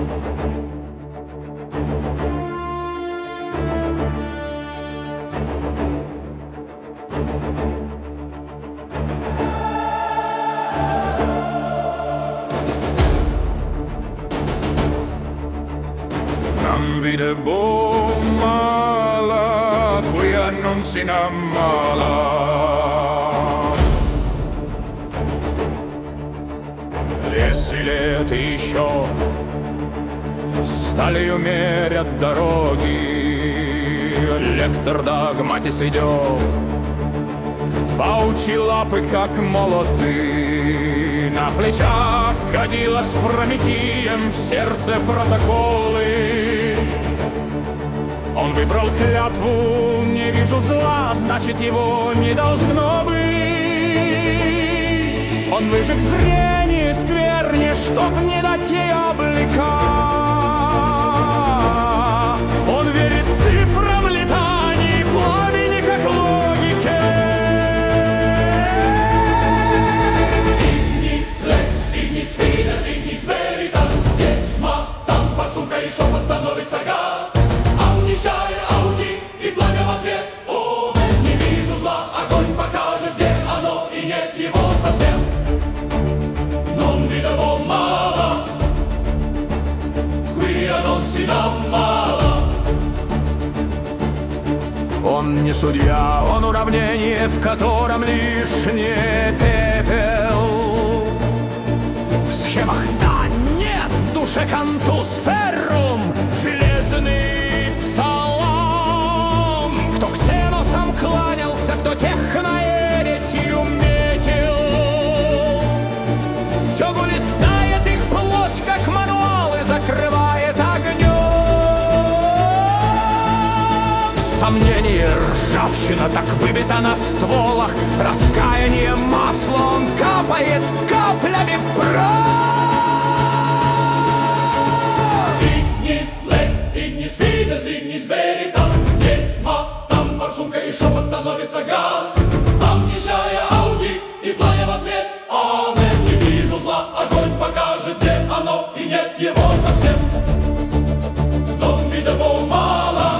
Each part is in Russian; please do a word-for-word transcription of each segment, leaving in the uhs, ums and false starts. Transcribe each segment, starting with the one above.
Non vi devo male, qui non si innamala. Десять лет еще сталью мерят дороги. Лектор догматис идет, паучьи лапы, как молоты. На плечах кадила с Прометием, в сердце протоколы. Он выбрал клятву, не вижу зла, значит его не должно быть. Он выжег зрение скверни, чтоб не дать ей облика. Он верит цифрам летаний, пламени как логике. Ignis lex, ignis fides, ignis veritas. Тьма, там форсунка и шепот становится газ. Амнисия, Ауди и пламя в ответ. О, не вижу зла, огонь покажет, где оно, и нет его совсем. Non vi devo male, qui non si innamala. Он не судья, он уравнение, в котором лишний пепел. В схемах да, нет, в душе кантус феррум, железный псалом. Кто ксеносам кланялся, кто техноэресью метил. Сёгу листает их плоть, как мануал, и закрывает огнем. Сомнение, ржавчина так выбита на стволах. Раскаяние масло, он капает каплями в прах. Ignis lex, ignis fides, ignis veritas. Тьма, там форсунка и шепот становится газ. Амнисия, Ауди и пламя в ответ. Амен, не вижу зла, огонь покажет, где оно, и нет его совсем. Non vi devo male,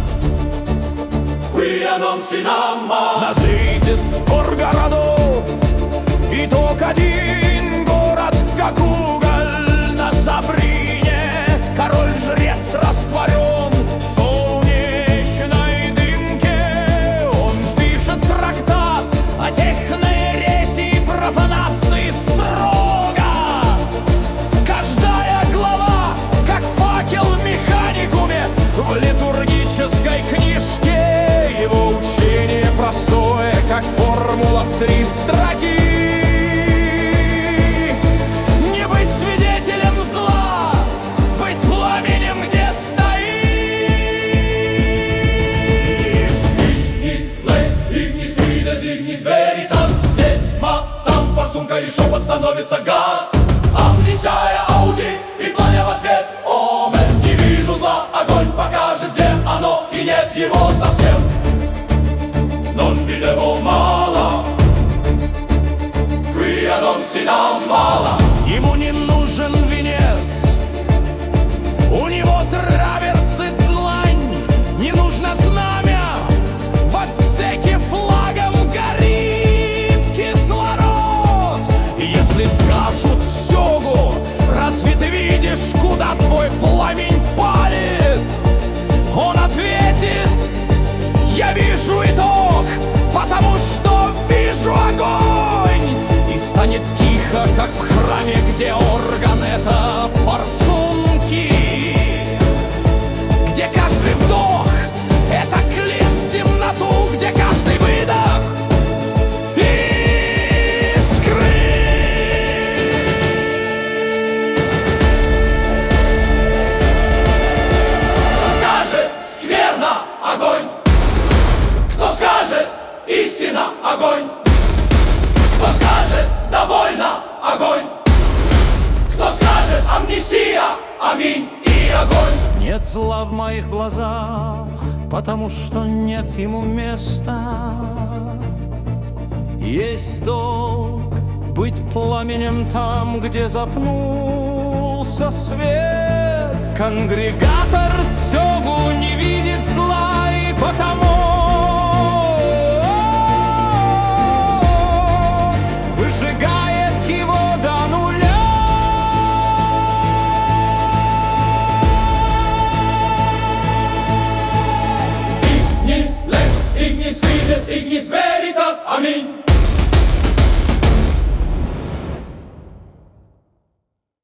qui non si innamala. Назрите спор городов, итог один город, как уголь на Сабрине. Король-жрец растворен в солнечной дымке. Он пишет трактат о техноэресии, профанации строго. Каждая глава, как факел в механикуме, в литургической книжке. Его учение простое, как формула в три строки. Не быть свидетелем зла, быть пламенем, где стоишь. Ignis lex, ignis fides, ignis veritas. Тьма, там форсунка и шепот становится газ. Амнисия, Ауди и пламя в ответ. Омен, не вижу зла, огонь покажет, где оно, и нет его совсем. Non vi devo male, qui non si innamala. Ему не нужен венец, у него траверс и длань. Не нужно знамя, в отсеке флагом горит кислород. И если скажут Сёгу, разве ты видишь, куда твой пламень палит? Он ответит: я вижу итог, потому что вижу огонь. И станет тихо, как в храме, где орган — это форсунки, где каждый вдох — это клин в темноту, где каждый выдох — искры. Кто скажет скверно — огонь. Кто скажет истина — огонь. Кто скажет довольно — огонь. Кто скажет амнисия — аминь и огонь. Нет зла в моих глазах, потому что нет ему места. Есть долг быть пламенем там, где запнулся свет. конгрегатор Сёгу не видит зла, и потому выжигает его до нуля. Ignis lex, ignis fides, ignis veritas, аминь.